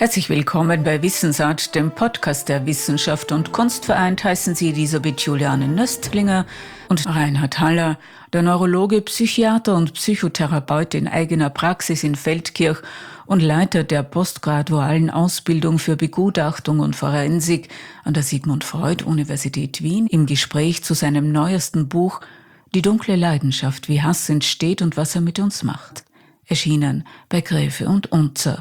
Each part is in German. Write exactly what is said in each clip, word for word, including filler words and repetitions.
Herzlich willkommen bei Wissensart, dem Podcast der Wissenschaft und Kunst. Vereint heißen Sie Elisabeth Juliane Nöstlinger und Reinhard Haller, der Neurologe, Psychiater und Psychotherapeut in eigener Praxis in Feldkirch und Leiter der postgradualen Ausbildung für Begutachtung und Forensik an der Sigmund Freud Universität Wien, im Gespräch zu seinem neuesten Buch Die dunkle Leidenschaft, wie Hass entsteht und was er mit uns macht. Erschienen bei Gräfe und Unzer.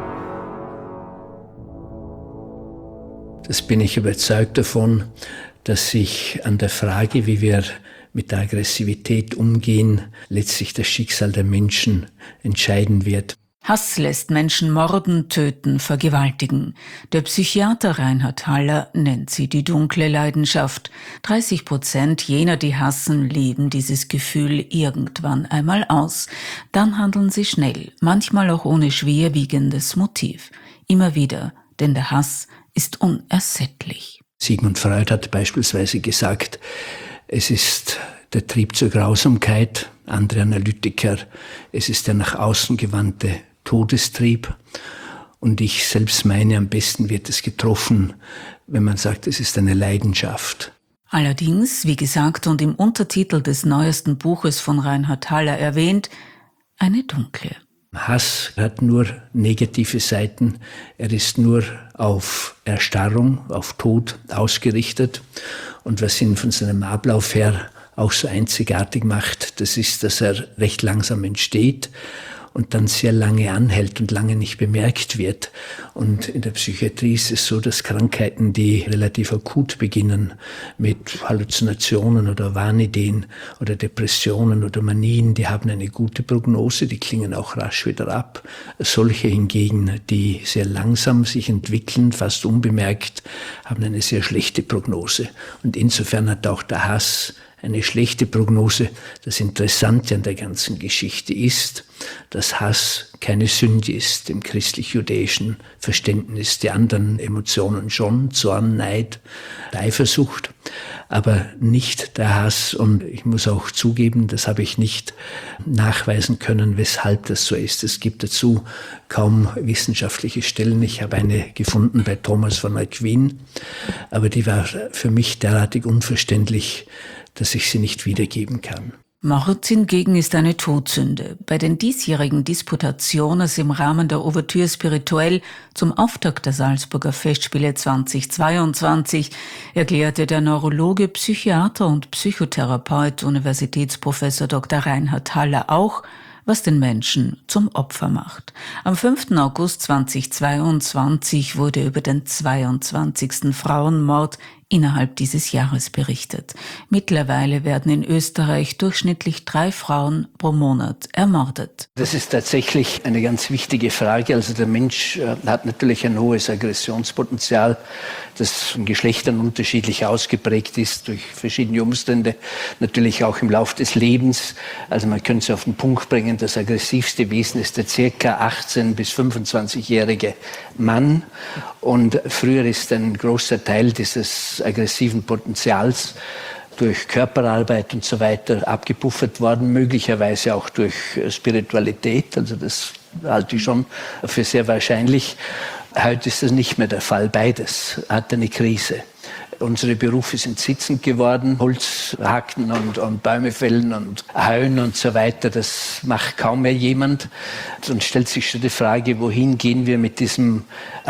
Das bin ich überzeugt davon, dass sich an der Frage, wie wir mit der Aggressivität umgehen, letztlich das Schicksal der Menschen entscheiden wird. Hass lässt Menschen morden, töten, vergewaltigen. Der Psychiater Reinhard Haller nennt sie die dunkle Leidenschaft. dreißig Prozent jener, die hassen, leben dieses Gefühl irgendwann einmal aus. Dann handeln sie schnell, manchmal auch ohne schwerwiegendes Motiv. Immer wieder, denn der Hass ist unersättlich. Sigmund Freud hat beispielsweise gesagt, es ist der Trieb zur Grausamkeit, andere Analytiker, es ist der nach außen gewandte Todestrieb. Und ich selbst meine, am besten wird es getroffen, wenn man sagt, es ist eine Leidenschaft. Allerdings, wie gesagt und im Untertitel des neuesten Buches von Reinhard Haller erwähnt, eine dunkle. Hass hat nur negative Seiten. Er ist nur auf Erstarrung, auf Tod ausgerichtet. Und was ihn von seinem Ablauf her auch so einzigartig macht, das ist, dass er recht langsam entsteht und dann sehr lange anhält und lange nicht bemerkt wird. Und in der Psychiatrie ist es so, dass Krankheiten, die relativ akut beginnen, mit Halluzinationen oder Wahnideen oder Depressionen oder Manien, die haben eine gute Prognose, die klingen auch rasch wieder ab. Solche hingegen, die sehr langsam sich entwickeln, fast unbemerkt, haben eine sehr schlechte Prognose. Und insofern hat auch der Hass eine schlechte Prognose. Das Interessante an der ganzen Geschichte ist, dass Hass keine Sünde ist im christlich-judäischen Verständnis. Die anderen Emotionen schon, Zorn, Neid, Eifersucht, aber nicht der Hass. Und ich muss auch zugeben, das habe ich nicht nachweisen können, weshalb das so ist. Es gibt dazu kaum wissenschaftliche Stellen. Ich habe eine gefunden bei Thomas von Aquin, aber die war für mich derartig unverständlich, dass ich sie nicht wiedergeben kann. Mord hingegen ist eine Todsünde. Bei den diesjährigen Disputationes im Rahmen der Ouverture Spirituelle zum Auftakt der Salzburger Festspiele zweitausendzweiundzwanzig erklärte der Neurologe, Psychiater und Psychotherapeut, Universitätsprofessor Doktor Reinhard Haller auch, was den Menschen zum Opfer macht. Am fünften August zweitausendzweiundzwanzig wurde über den zweiundzwanzigsten Frauenmord innerhalb dieses Jahres berichtet. Mittlerweile werden in Österreich durchschnittlich drei Frauen pro Monat ermordet. Das ist tatsächlich eine ganz wichtige Frage. Also der Mensch hat natürlich ein hohes Aggressionspotenzial, das in Geschlechtern unterschiedlich ausgeprägt ist durch verschiedene Umstände, natürlich auch im Lauf des Lebens. Also man könnte es auf den Punkt bringen, das aggressivste Wesen ist der circa achtzehn- bis fünfundzwanzigjährige Mann. Und früher ist ein großer Teil dieses aggressiven Potenzials durch Körperarbeit und so weiter abgepuffert worden, möglicherweise auch durch Spiritualität. Also das halte ich schon für sehr wahrscheinlich. Heute ist das nicht mehr der Fall. Beides hat eine Krise. Unsere Berufe sind sitzend geworden. Holz hacken und, und Bäume fällen und heuen und so weiter, das macht kaum mehr jemand. Und stellt sich schon die Frage, wohin gehen wir mit diesem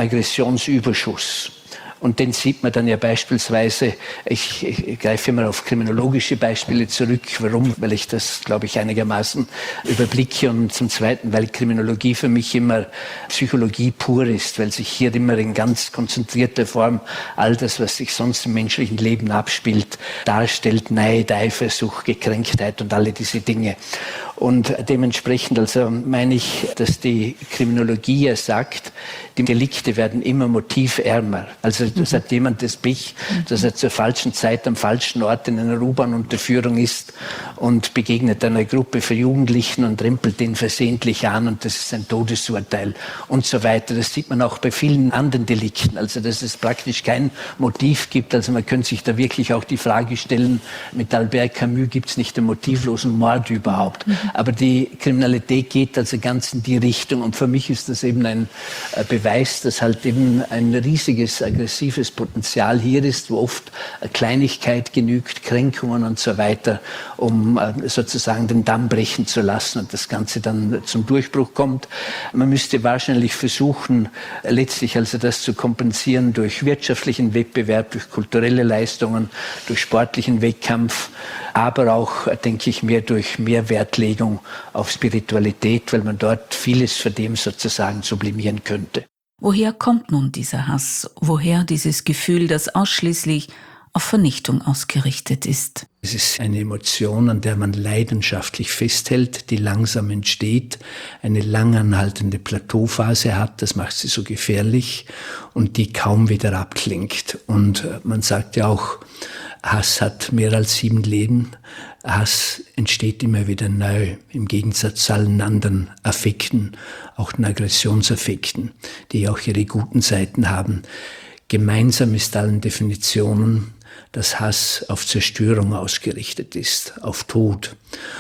Aggressionsüberschuss? Und den sieht man dann ja beispielsweise, ich, ich greife immer auf kriminologische Beispiele zurück. Warum? Weil ich das, glaube ich, einigermaßen überblicke. Und zum Zweiten, weil Kriminologie für mich immer Psychologie pur ist, weil sich hier immer in ganz konzentrierter Form all das, was sich sonst im menschlichen Leben abspielt, darstellt. Neid, Eifersucht, Gekränktheit und alle diese Dinge. Und dementsprechend also meine ich, dass die Kriminologie ja sagt, die Delikte werden immer motivärmer. Also das hat jemand das Pech, dass er zur falschen Zeit am falschen Ort in einer U-Bahn-Unterführung ist und begegnet einer Gruppe von Jugendlichen und rempelt den versehentlich an und das ist ein Todesurteil und so weiter. Das sieht man auch bei vielen anderen Delikten, also dass es praktisch kein Motiv gibt. Also man könnte sich da wirklich auch die Frage stellen, mit Albert Camus gibt es nicht den motivlosen Mord überhaupt. Aber die Kriminalität geht also ganz in die Richtung. Und für mich ist das eben ein Beweis, dass halt eben ein riesiges, aggressives Potenzial hier ist, wo oft eine Kleinigkeit genügt, Kränkungen und so weiter, um sozusagen den Damm brechen zu lassen und das Ganze dann zum Durchbruch kommt. Man müsste wahrscheinlich versuchen, letztlich also das zu kompensieren durch wirtschaftlichen Wettbewerb, durch kulturelle Leistungen, durch sportlichen Wettkampf, aber auch, denke ich, mehr durch mehr Wertlegung auf Spiritualität, weil man dort vieles von dem sozusagen sublimieren könnte. Woher kommt nun dieser Hass? Woher dieses Gefühl, das ausschließlich auf Vernichtung ausgerichtet ist? Es ist eine Emotion, an der man leidenschaftlich festhält, die langsam entsteht, eine langanhaltende Plateauphase hat, das macht sie so gefährlich und die kaum wieder abklingt. Und man sagt ja auch, Hass hat mehr als sieben Leben. Hass entsteht immer wieder neu, im Gegensatz zu allen anderen Affekten, auch den Aggressionsaffekten, die auch ihre guten Seiten haben. Gemeinsam ist allen Definitionen, dass Hass auf Zerstörung ausgerichtet ist, auf Tod.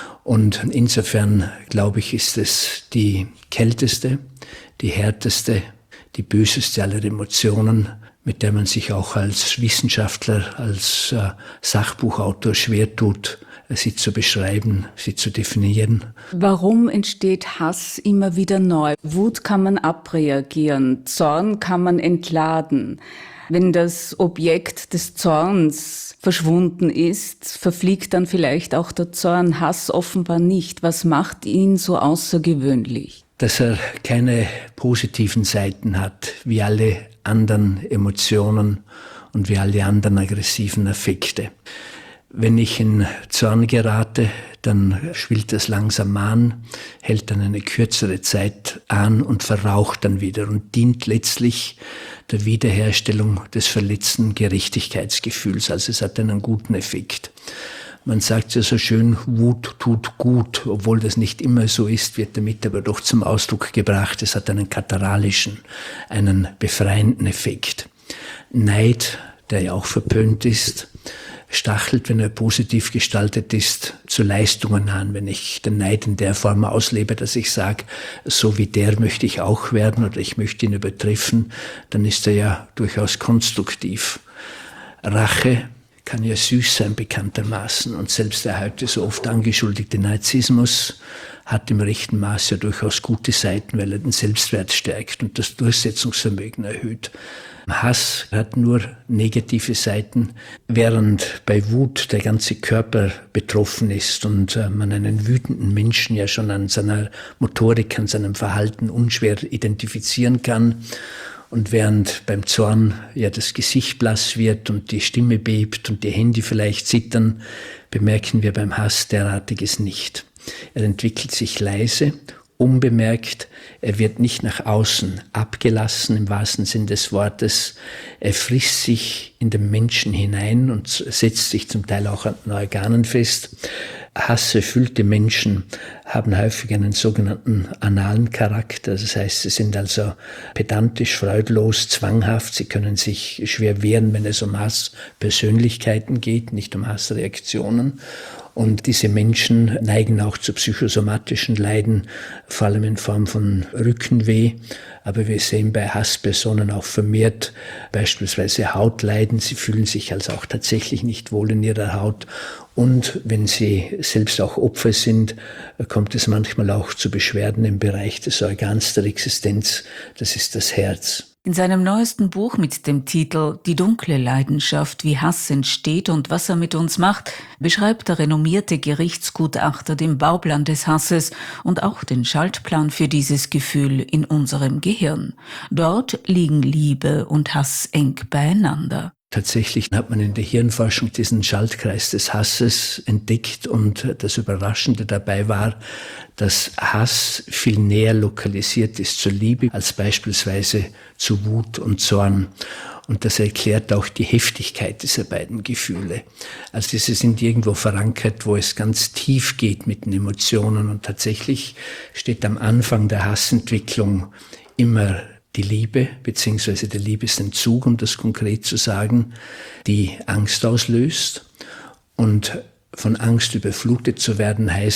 Und insofern, glaube ich, ist es die kälteste, die härteste, die böseste aller Emotionen, mit der man sich auch als Wissenschaftler, als äh, Sachbuchautor schwer tut, sie zu beschreiben, sie zu definieren. Warum entsteht Hass immer wieder neu? Wut kann man abreagieren, Zorn kann man entladen. Wenn das Objekt des Zorns verschwunden ist, verfliegt dann vielleicht auch der Zorn. Hass offenbar nicht. Was macht ihn so außergewöhnlich? Dass er keine positiven Seiten hat, wie alle anderen Emotionen und wie alle anderen aggressiven Affekte. Wenn ich in Zorn gerate, dann schwillt das langsam an, hält dann eine kürzere Zeit an und verraucht dann wieder und dient letztlich der Wiederherstellung des verletzten Gerechtigkeitsgefühls. Also es hat einen guten Effekt. Man sagt ja so schön, Wut tut gut, obwohl das nicht immer so ist, wird damit aber doch zum Ausdruck gebracht. Es hat einen katharalischen, einen befreienden Effekt. Neid, der ja auch verpönt ist, stachelt, wenn er positiv gestaltet ist, zu Leistungen an. Wenn ich den Neid in der Form auslebe, dass ich sage, so wie der möchte ich auch werden oder ich möchte ihn übertreffen, dann ist er ja durchaus konstruktiv. Rache kann ja süß sein, bekanntermaßen. Und selbst der heute so oft angeschuldigte Narzissmus hat im rechten Maß ja durchaus gute Seiten, weil er den Selbstwert stärkt und das Durchsetzungsvermögen erhöht. Hass hat nur negative Seiten, während bei Wut der ganze Körper betroffen ist und man einen wütenden Menschen ja schon an seiner Motorik, an seinem Verhalten unschwer identifizieren kann. Und während beim Zorn ja das Gesicht blass wird und die Stimme bebt und die Hände vielleicht zittern, bemerken wir beim Hass derartiges nicht. Er entwickelt sich leise, unbemerkt, er wird nicht nach außen abgelassen im wahrsten Sinn des Wortes, er frisst sich in den Menschen hinein und setzt sich zum Teil auch an den Organen fest. Hasserfüllte Menschen haben häufig einen sogenannten analen Charakter, das heißt, sie sind also pedantisch, freudlos, zwanghaft, sie können sich schwer wehren, wenn es um Hasspersönlichkeiten geht, nicht um Hassreaktionen. Und diese Menschen neigen auch zu psychosomatischen Leiden, vor allem in Form von Rückenweh. Aber wir sehen bei Hasspersonen auch vermehrt beispielsweise Hautleiden. Sie fühlen sich also auch tatsächlich nicht wohl in ihrer Haut. Und wenn sie selbst auch Opfer sind, kommt es manchmal auch zu Beschwerden im Bereich des Organs der Existenz. Das ist das Herz. In seinem neuesten Buch mit dem Titel »Die dunkle Leidenschaft, wie Hass entsteht und was er mit uns macht« beschreibt der renommierte Gerichtsgutachter den Bauplan des Hasses und auch den Schaltplan für dieses Gefühl in unserem Gehirn. Dort liegen Liebe und Hass eng beieinander. Tatsächlich hat man in der Hirnforschung diesen Schaltkreis des Hasses entdeckt und das Überraschende dabei war, dass Hass viel näher lokalisiert ist zur Liebe als beispielsweise zu Wut und Zorn. Und das erklärt auch die Heftigkeit dieser beiden Gefühle. Also diese sind irgendwo verankert, wo es ganz tief geht mit den Emotionen. Und tatsächlich steht am Anfang der Hassentwicklung immer die Liebe bzw. der Liebesentzug, um das konkret zu sagen, die Angst auslöst. Und von Angst überflutet zu werden heißt,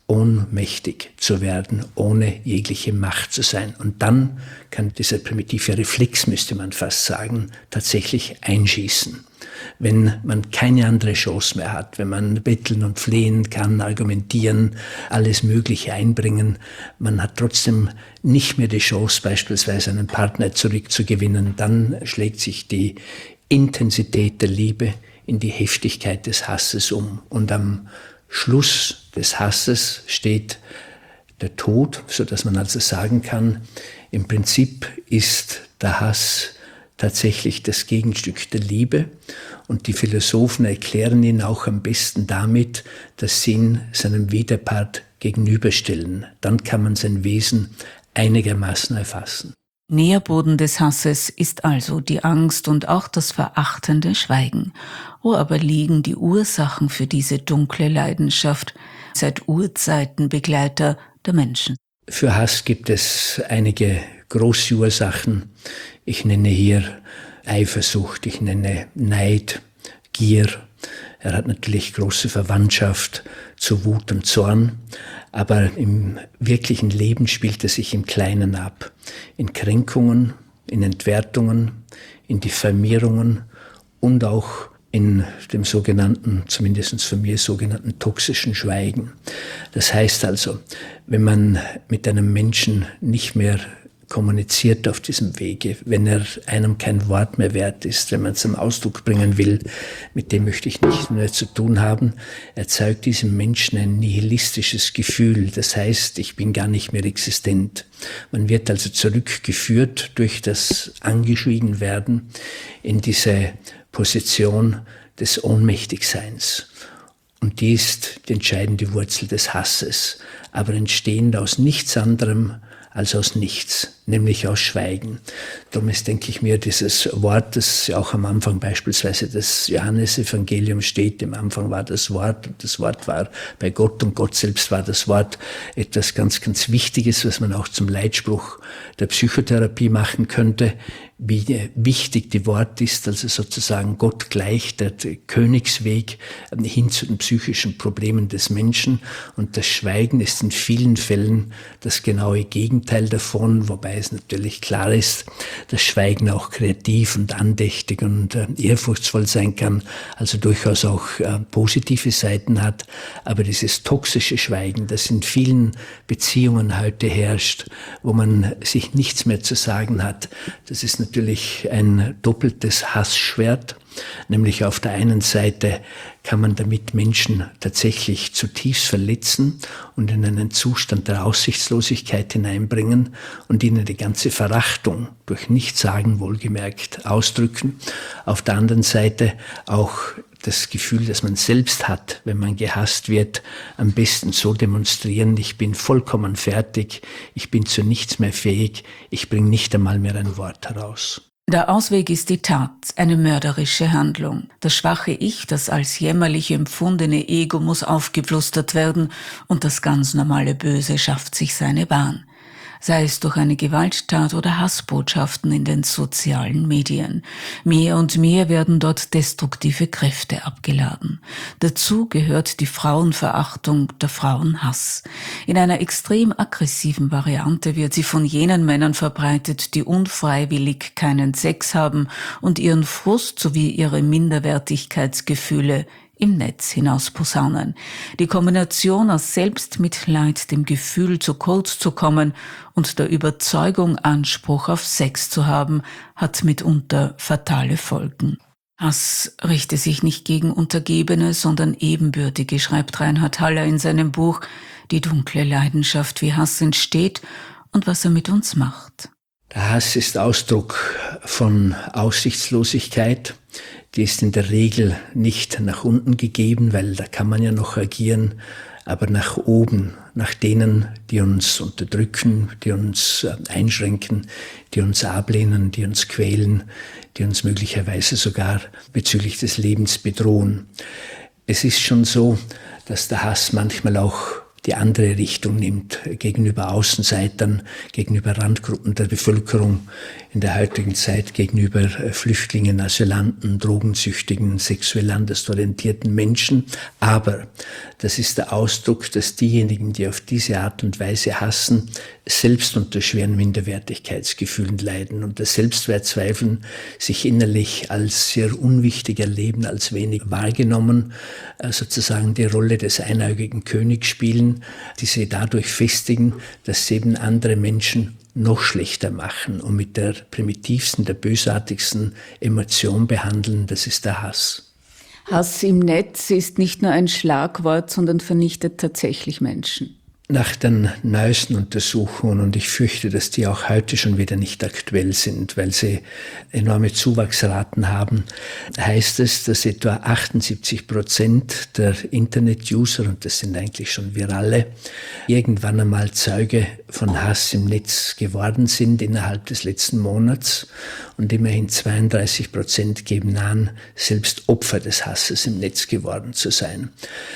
ohnmächtig zu werden, ohne jegliche Macht zu sein. Und dann kann dieser primitive Reflex, müsste man fast sagen, tatsächlich einschießen. Wenn man keine andere Chance mehr hat, wenn man betteln und flehen kann, argumentieren, alles Mögliche einbringen, man hat trotzdem nicht mehr die Chance, beispielsweise einen Partner zurückzugewinnen, dann schlägt sich die Intensität der Liebe in die Heftigkeit des Hasses um. Und am Schluss des Hasses steht der Tod, sodass man also sagen kann, im Prinzip ist der Hass tatsächlich das Gegenstück der Liebe. Und die Philosophen erklären ihn auch am besten damit, dass sie ihn seinem Widerpart gegenüberstellen. Dann kann man sein Wesen einigermaßen erfassen. Nährboden des Hasses ist also die Angst und auch das verachtende Schweigen. Wo aber liegen die Ursachen für diese dunkle Leidenschaft, seit Urzeiten Begleiter der Menschen? Für Hass gibt es einige große Ursachen. Ich nenne hier Eifersucht, ich nenne Neid, Gier. Er hat natürlich große Verwandtschaft zu Wut und Zorn, aber im wirklichen Leben spielt er sich im Kleinen ab. In Kränkungen, in Entwertungen, in Diffamierungen und auch in dem sogenannten, zumindest von mir sogenannten toxischen Schweigen. Das heißt also, wenn man mit einem Menschen nicht mehr kommuniziert auf diesem Wege, wenn er einem kein Wort mehr wert ist, wenn man es zum Ausdruck bringen will, mit dem möchte ich nichts mehr zu tun haben, erzeugt diesem Menschen ein nihilistisches Gefühl. Das heißt, ich bin gar nicht mehr existent. Man wird also zurückgeführt durch das Angeschwiegen-Werden in diese Position des Ohnmächtigseins. Und die ist die entscheidende Wurzel des Hasses, aber entstehend aus nichts anderem als aus nichts, nämlich aus Schweigen. Darum ist, denke ich mir, dieses Wort, das ja auch am Anfang beispielsweise des Johannesevangeliums steht, im Anfang war das Wort und das Wort war bei Gott und Gott selbst war das Wort, etwas ganz, ganz Wichtiges, was man auch zum Leitspruch der Psychotherapie machen könnte, wie wichtig die Wort ist, also sozusagen Gott gleich der Königsweg hin zu den psychischen Problemen des Menschen. Und das Schweigen ist in vielen Fällen das genaue Gegenteil davon, wobei es natürlich klar ist, dass Schweigen auch kreativ und andächtig und äh, ehrfurchtsvoll sein kann, also durchaus auch äh, positive Seiten hat. Aber dieses toxische Schweigen, das in vielen Beziehungen heute herrscht, wo man sich nichts mehr zu sagen hat, das ist natürlich ein doppeltes Hassschwert. Nämlich auf der einen Seite kann man damit Menschen tatsächlich zutiefst verletzen und in einen Zustand der Aussichtslosigkeit hineinbringen und ihnen die ganze Verachtung durch Nichtsagen wohlgemerkt ausdrücken. Auf der anderen Seite auch das Gefühl, das man selbst hat, wenn man gehasst wird, am besten so demonstrieren, ich bin vollkommen fertig, ich bin zu nichts mehr fähig, ich bringe nicht einmal mehr ein Wort heraus. Der Ausweg ist die Tat, eine mörderische Handlung. Das schwache Ich, das als jämmerlich empfundene Ego muss aufgeplustert werden und das ganz normale Böse schafft sich seine Bahn. Sei es durch eine Gewalttat oder Hassbotschaften in den sozialen Medien. Mehr und mehr werden dort destruktive Kräfte abgeladen. Dazu gehört die Frauenverachtung, der Frauenhass. In einer extrem aggressiven Variante wird sie von jenen Männern verbreitet, die unfreiwillig keinen Sex haben und ihren Frust sowie ihre Minderwertigkeitsgefühle im Netz hinaus posaunen. Die Kombination aus Selbstmitleid, dem Gefühl, zu kurz zu kommen und der Überzeugung, Anspruch auf Sex zu haben, hat mitunter fatale Folgen. Hass richte sich nicht gegen Untergebene, sondern Ebenbürtige, schreibt Reinhard Haller in seinem Buch Die dunkle Leidenschaft, wie Hass entsteht und was er mit uns macht. Der Hass ist Ausdruck von Aussichtslosigkeit. Die ist in der Regel nicht nach unten gegeben, weil da kann man ja noch agieren, aber nach oben, nach denen, die uns unterdrücken, die uns einschränken, die uns ablehnen, die uns quälen, die uns möglicherweise sogar bezüglich des Lebens bedrohen. Es ist schon so, dass der Hass manchmal auch die andere Richtung nimmt, gegenüber Außenseitern, gegenüber Randgruppen der Bevölkerung, in der heutigen Zeit gegenüber Flüchtlingen, Asylanten, Drogensüchtigen, sexuell anders orientierten Menschen. Aber das ist der Ausdruck, dass diejenigen, die auf diese Art und Weise hassen, selbst unter schweren Minderwertigkeitsgefühlen leiden, unter Selbstwertzweifeln, sich innerlich als sehr unwichtig erleben, als wenig wahrgenommen, sozusagen die Rolle des einäugigen Königs spielen, die sie dadurch festigen, dass sie eben andere Menschen noch schlechter machen und mit der primitivsten, der bösartigsten Emotion behandeln, das ist der Hass. Hass im Netz ist nicht nur ein Schlagwort, sondern vernichtet tatsächlich Menschen. Nach den neuesten Untersuchungen, und ich fürchte, dass die auch heute schon wieder nicht aktuell sind, weil sie enorme Zuwachsraten haben, heißt es, dass etwa achtundsiebzig Prozent der Internet-User, und das sind eigentlich schon wir alle, irgendwann einmal Zeuge von Hass im Netz geworden sind innerhalb des letzten Monats, und immerhin zweiunddreißig Prozent geben an, selbst Opfer des Hasses im Netz geworden zu sein.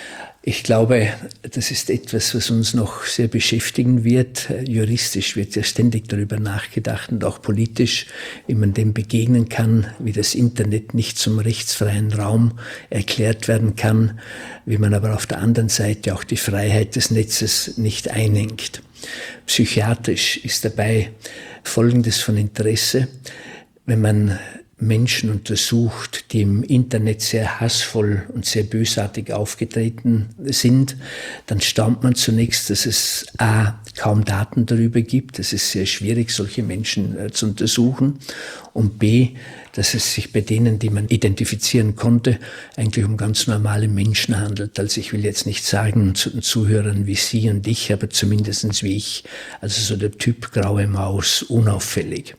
Ich glaube, das ist etwas, was uns noch sehr beschäftigen wird. Juristisch wird ja ständig darüber nachgedacht und auch politisch, wie man dem begegnen kann, wie das Internet nicht zum rechtsfreien Raum erklärt werden kann, wie man aber auf der anderen Seite auch die Freiheit des Netzes nicht einengt. Psychiatrisch ist dabei Folgendes von Interesse: Wenn man Menschen untersucht, die im Internet sehr hassvoll und sehr bösartig aufgetreten sind, dann staunt man zunächst, dass es a. kaum Daten darüber gibt. Es ist sehr schwierig, solche Menschen äh, zu untersuchen. Und b. dass es sich bei denen, die man identifizieren konnte, eigentlich um ganz normale Menschen handelt. Also ich will jetzt nicht sagen zu den Zuhörern wie Sie und ich, aber zumindest wie ich. Also so der Typ graue Maus, unauffällig.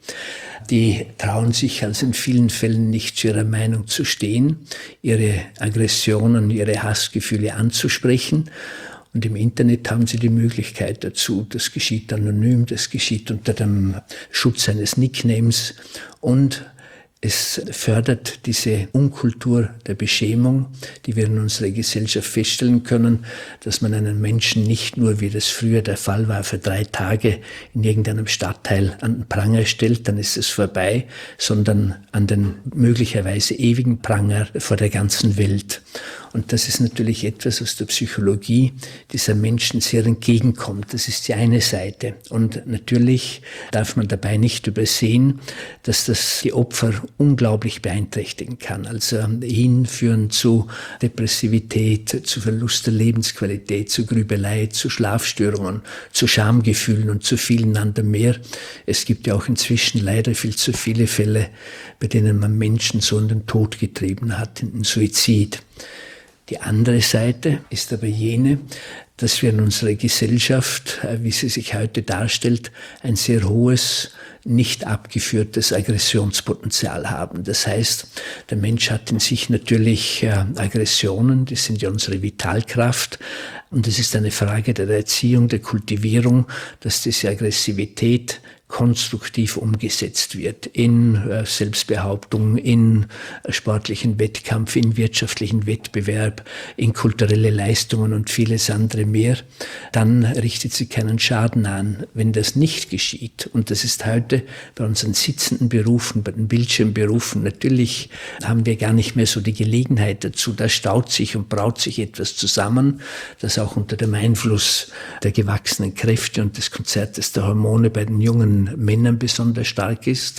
Die trauen sich also in vielen Fällen nicht zu ihrer Meinung zu stehen, ihre Aggressionen, ihre Hassgefühle anzusprechen. Und im Internet haben sie die Möglichkeit dazu. Das geschieht anonym, das geschieht unter dem Schutz eines Nicknames, und es fördert diese Unkultur der Beschämung, die wir in unserer Gesellschaft feststellen können, dass man einen Menschen nicht nur, wie das früher der Fall war, für drei Tage in irgendeinem Stadtteil an den Pranger stellt, dann ist es vorbei, sondern an den möglicherweise ewigen Pranger vor der ganzen Welt. Und das ist natürlich etwas, was der Psychologie dieser Menschen sehr entgegenkommt. Das ist die eine Seite. Und natürlich darf man dabei nicht übersehen, dass das die Opfer unglaublich beeinträchtigen kann. Also hinführen zu Depressivität, zu Verlust der Lebensqualität, zu Grübelei, zu Schlafstörungen, zu Schamgefühlen und zu vielen anderen mehr. Es gibt ja auch inzwischen leider viel zu viele Fälle, bei denen man Menschen so in den Tod getrieben hat, in den Suizid. Die andere Seite ist aber jene, dass wir in unserer Gesellschaft, wie sie sich heute darstellt, ein sehr hohes, nicht abgeführtes Aggressionspotenzial haben. Das heißt, der Mensch hat in sich natürlich Aggressionen, die sind ja unsere Vitalkraft. Und es ist eine Frage der Erziehung, der Kultivierung, dass diese Aggressivität konstruktiv umgesetzt wird in äh, Selbstbehauptung, in äh, sportlichen Wettkampf, in wirtschaftlichen Wettbewerb, in kulturelle Leistungen und vieles andere mehr, dann richtet sie keinen Schaden an. Wenn das nicht geschieht, und das ist heute bei unseren sitzenden Berufen, bei den Bildschirmberufen, natürlich haben wir gar nicht mehr so die Gelegenheit dazu, da staut sich und braut sich etwas zusammen, das auch unter dem Einfluss der gewachsenen Kräfte und des Konzertes der Hormone bei den jungen Männern besonders stark ist.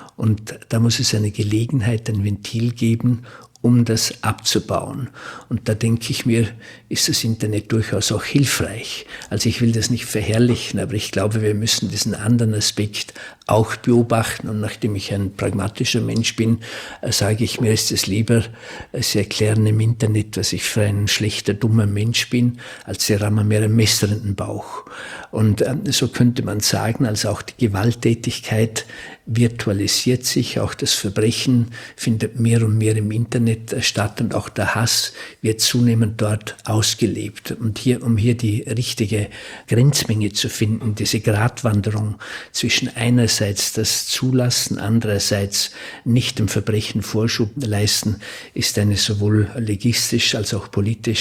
Und da muss es eine Gelegenheit, ein Ventil geben, um das abzubauen. Und da denke ich mir, ist das Internet durchaus auch hilfreich. Also ich will das nicht verherrlichen, aber ich glaube, wir müssen diesen anderen Aspekt auch beobachten. Und nachdem ich ein pragmatischer Mensch bin, sage ich, mir ist es lieber, Sie erklären im Internet, dass ich für ein schlechter, dummer Mensch bin, als Sie rammen mir ein Messer in den Bauch. Und so könnte man sagen, also auch die Gewalttätigkeit virtualisiert sich, auch das Verbrechen findet mehr und mehr im Internet statt und auch der Hass wird zunehmend dort ausgelebt. Und hier, um hier die richtige Grenzmenge zu finden, diese Gratwanderung zwischen einerseits das Zulassen, andererseits nicht dem Verbrechen Vorschub leisten, ist eine sowohl legistisch als auch politisch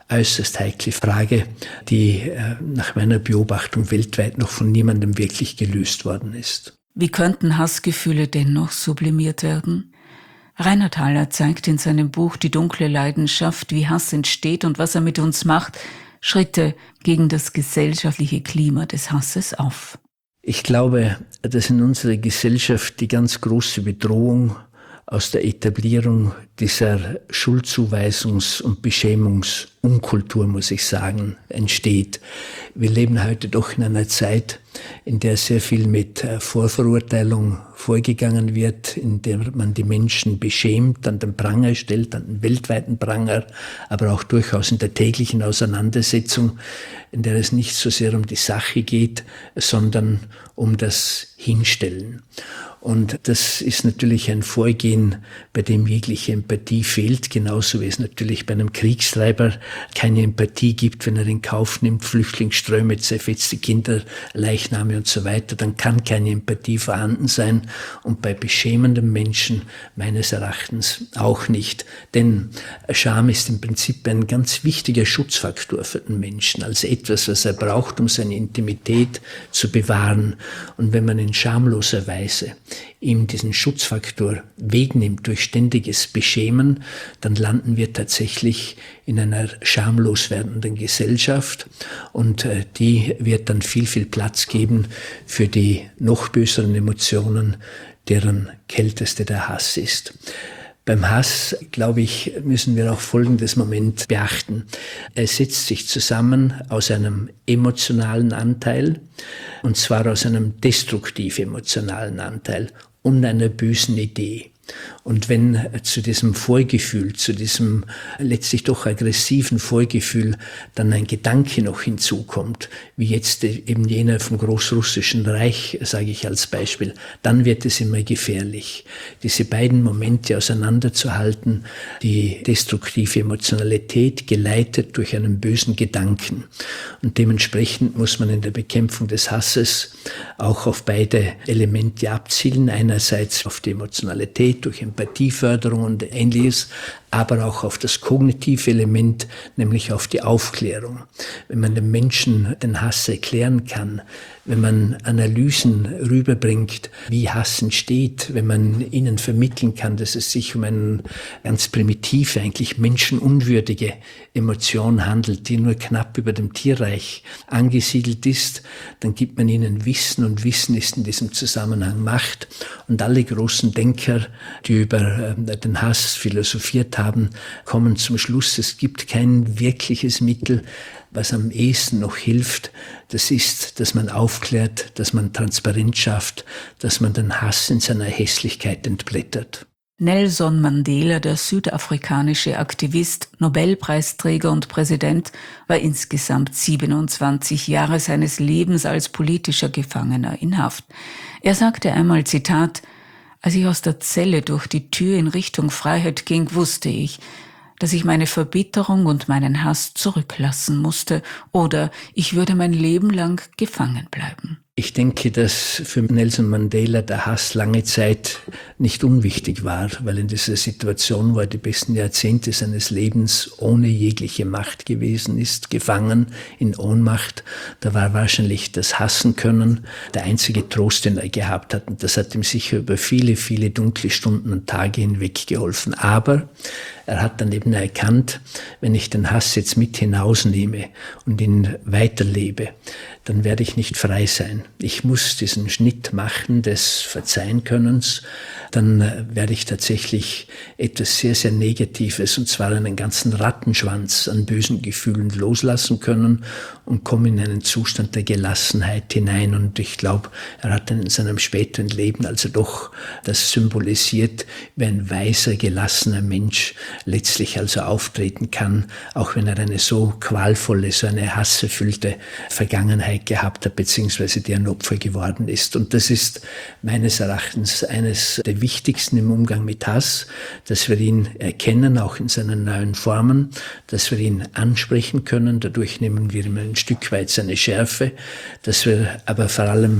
äußerst heikle Frage, die nach meiner Beobachtung weltweit noch von niemandem wirklich gelöst worden ist. Wie könnten Hassgefühle dennoch sublimiert werden? Reinhard Haller zeigt in seinem Buch Die dunkle Leidenschaft, wie Hass entsteht und was er mit uns macht, Schritte gegen das gesellschaftliche Klima des Hasses auf. Ich glaube, dass in unserer Gesellschaft die ganz große Bedrohung aus der Etablierung dieser Schuldzuweisungs- und Beschämungsunkultur, muss ich sagen, entsteht. Wir leben heute doch in einer Zeit, in der sehr viel mit Vorverurteilung vorgegangen wird, in der man die Menschen beschämt, an den Pranger stellt, an den weltweiten Pranger, aber auch durchaus in der täglichen Auseinandersetzung, in der es nicht so sehr um die Sache geht, sondern um das Hinstellen. Und das ist natürlich ein Vorgehen, bei dem jegliche Empathie fehlt, genauso wie es natürlich bei einem Kriegstreiber keine Empathie gibt, wenn er in Kauf nimmt, Flüchtlingsströme, zerfetzte Kinder, Leichname und so weiter, dann kann keine Empathie vorhanden sein und bei beschämenden Menschen meines Erachtens auch nicht. Denn Scham ist im Prinzip ein ganz wichtiger Schutzfaktor für den Menschen, als etwas, was er braucht, um seine Intimität zu bewahren. Und wenn man in schamloser Weise ihm diesen Schutzfaktor wegnimmt durch ständiges Beschämen, dann landen wir tatsächlich in einer schamlos werdenden Gesellschaft und äh, die wird dann viel, viel Platz geben für die noch böseren Emotionen, deren kälteste der Hass ist. Beim Hass, glaube ich, müssen wir auch folgendes Moment beachten. Er setzt sich zusammen aus einem emotionalen Anteil, und zwar aus einem destruktiv-emotionalen Anteil und einer bösen Idee. Und wenn zu diesem Vorgefühl, zu diesem letztlich doch aggressiven Vorgefühl dann ein Gedanke noch hinzukommt, wie jetzt eben jener vom Großrussischen Reich, sage ich als Beispiel, dann wird es immer gefährlich. Diese beiden Momente auseinanderzuhalten, die destruktive Emotionalität geleitet durch einen bösen Gedanken. Und dementsprechend muss man in der Bekämpfung des Hasses auch auf beide Elemente abzielen. Einerseits auf die Emotionalität durch Empathieförderung und Ähnliches, aber auch auf das kognitive Element, nämlich auf die Aufklärung. Wenn man den Menschen den Hass erklären kann, wenn man Analysen rüberbringt, wie Hass entsteht, wenn man ihnen vermitteln kann, dass es sich um eine ganz primitive, eigentlich menschenunwürdige Emotion handelt, die nur knapp über dem Tierreich angesiedelt ist, dann gibt man ihnen Wissen, und Wissen ist in diesem Zusammenhang Macht. Und alle großen Denker, die über den Hass philosophiert haben, kommen zum Schluss, es gibt kein wirkliches Mittel, was am ehesten noch hilft. Das ist, dass man aufklärt, dass man Transparenz schafft, dass man den Hass in seiner Hässlichkeit entblättert. Nelson Mandela, der südafrikanische Aktivist, Nobelpreisträger und Präsident, war insgesamt siebenundzwanzig Jahre seines Lebens als politischer Gefangener in Haft. Er sagte einmal, Zitat, als ich aus der Zelle durch die Tür in Richtung Freiheit ging, wusste ich, dass ich meine Verbitterung und meinen Hass zurücklassen musste, oder ich würde mein Leben lang gefangen bleiben. Ich denke, dass für Nelson Mandela der Hass lange Zeit nicht unwichtig war, weil in dieser Situation, wo er die besten Jahrzehnte seines Lebens ohne jegliche Macht gewesen ist, gefangen in Ohnmacht, da war wahrscheinlich das Hassen können der einzige Trost, den er gehabt hat. Und das hat ihm sicher über viele, viele dunkle Stunden und Tage hinweg geholfen. Aber er hat dann eben erkannt, wenn ich den Hass jetzt mit hinausnehme und ihn weiterlebe, dann werde ich nicht frei sein. Ich muss diesen Schnitt machen des Verzeihenkönnens, dann werde ich tatsächlich etwas sehr, sehr Negatives, und zwar einen ganzen Rattenschwanz an bösen Gefühlen loslassen können und komme in einen Zustand der Gelassenheit hinein. Und ich glaube, er hat dann in seinem späteren Leben also doch das symbolisiert, wie ein weiser, gelassener Mensch letztlich also auftreten kann, auch wenn er eine so qualvolle, so eine hasserfüllte Vergangenheit gehabt hat, beziehungsweise deren Opfer geworden ist. Und das ist meines Erachtens eines der wichtigsten im Umgang mit Hass, dass wir ihn erkennen, auch in seinen neuen Formen, dass wir ihn ansprechen können, dadurch nehmen wir ihm ein Stück weit seine Schärfe, dass wir aber vor allem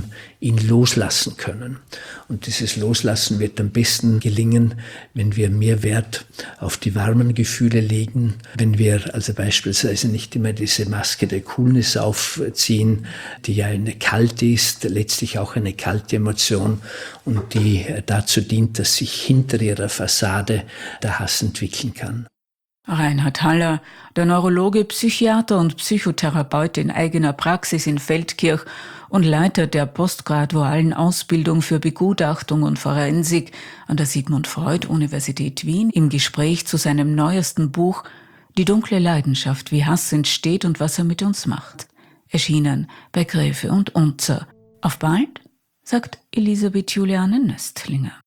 ihn loslassen können. Und dieses Loslassen wird am besten gelingen, wenn wir mehr Wert auf die warmen Gefühle legen, wenn wir also beispielsweise nicht immer diese Maske der Coolness aufziehen, die ja eine kalte ist, letztlich auch eine kalte Emotion und die dazu dient, dass sich hinter ihrer Fassade der Hass entwickeln kann. Reinhard Haller, der Neurologe, Psychiater und Psychotherapeut in eigener Praxis in Feldkirch und Leiter der postgradualen Ausbildung für Begutachtung und Forensik an der Sigmund Freud Universität Wien, im Gespräch zu seinem neuesten Buch Die dunkle Leidenschaft, wie Hass entsteht und was er mit uns macht. Erschienen bei Gräfe und Unzer. Auf bald, sagt Elisabeth Juliane Nöstlinger.